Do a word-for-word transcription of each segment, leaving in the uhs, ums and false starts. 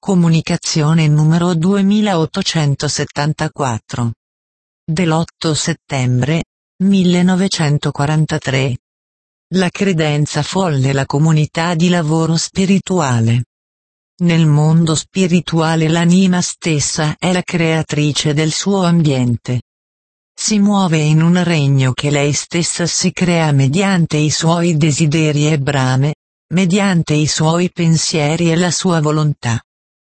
Comunicazione numero duemilaottocentosettantaquattro. Dell'otto settembre millenovecentoquarantatré. La credenza folle, la comunità di lavoro spirituale. Nel mondo spirituale l'anima stessa è la creatrice del suo ambiente. Si muove in un regno che lei stessa si crea mediante i suoi desideri e brame, mediante i suoi pensieri e la sua volontà.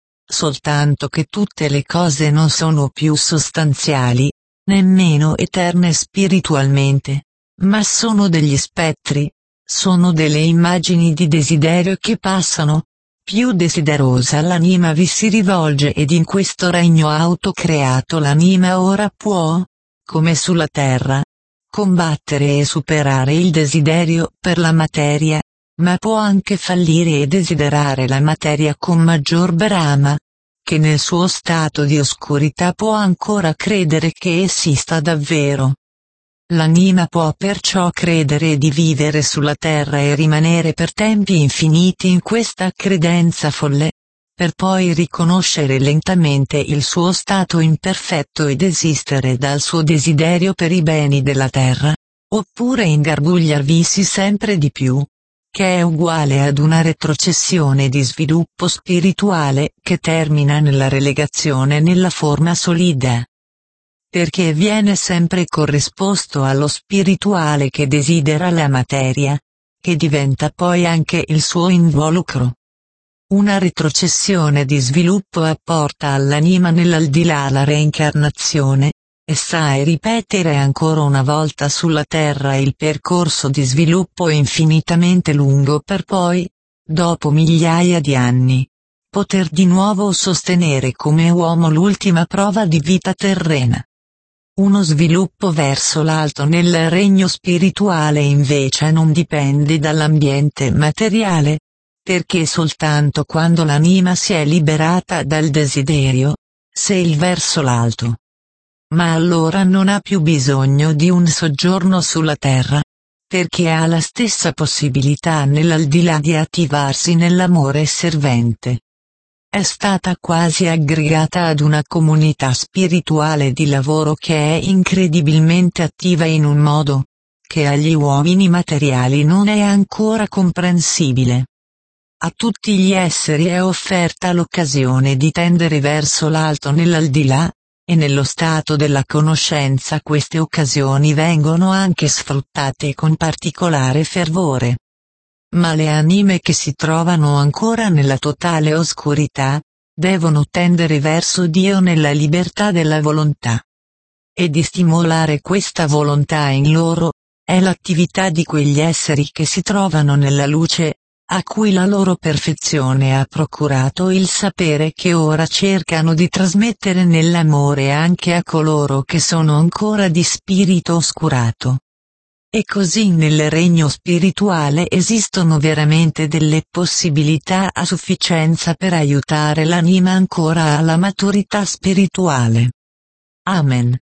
Soltanto che tutte le cose non sono più sostanziali, nemmeno eterne spiritualmente, ma sono degli spettri, sono delle immagini di desiderio che passano. Più desiderosa l'anima vi si rivolge ed in questo regno autocreato l'anima ora può, come sulla terra, combattere e superare il desiderio per la materia, ma può anche fallire e desiderare la materia con maggior brama, che nel suo stato di oscurità può ancora credere che esista davvero. L'anima può perciò credere di vivere sulla terra e rimanere per tempi infiniti in questa credenza folle, per poi riconoscere lentamente il suo stato imperfetto e desistere dal suo desiderio per i beni della terra, oppure ingarbugliarvisi sempre di più, che è uguale ad una retrocessione di sviluppo spirituale che termina nella relegazione nella forma solida. Perché viene sempre corrisposto allo spirituale che desidera la materia, che diventa poi anche il suo involucro. Una retrocessione di sviluppo apporta all'anima nell'aldilà la reincarnazione, e sa ripetere ancora una volta sulla terra il percorso di sviluppo infinitamente lungo per poi, dopo migliaia di anni, poter di nuovo sostenere come uomo l'ultima prova di vita terrena. Uno sviluppo verso l'alto nel regno spirituale invece non dipende dall'ambiente materiale, perché soltanto quando l'anima si è liberata dal desiderio, se il verso l'alto. Ma allora non ha più bisogno di un soggiorno sulla terra, perché ha la stessa possibilità nell'aldilà di attivarsi nell'amore servente. È stata quasi aggregata ad una comunità spirituale di lavoro che è incredibilmente attiva in un modo che agli uomini materiali non è ancora comprensibile. A tutti gli esseri è offerta l'occasione di tendere verso l'alto nell'aldilà, e nello stato della conoscenza queste occasioni vengono anche sfruttate con particolare fervore. Ma le anime che si trovano ancora nella totale oscurità, devono tendere verso Dio nella libertà della volontà. E di stimolare questa volontà in loro, è l'attività di quegli esseri che si trovano nella luce, a cui la loro perfezione ha procurato il sapere che ora cercano di trasmettere nell'amore anche a coloro che sono ancora di spirito oscurato. E così nel regno spirituale esistono veramente delle possibilità a sufficienza per aiutare l'anima ancora alla maturità spirituale. Amen.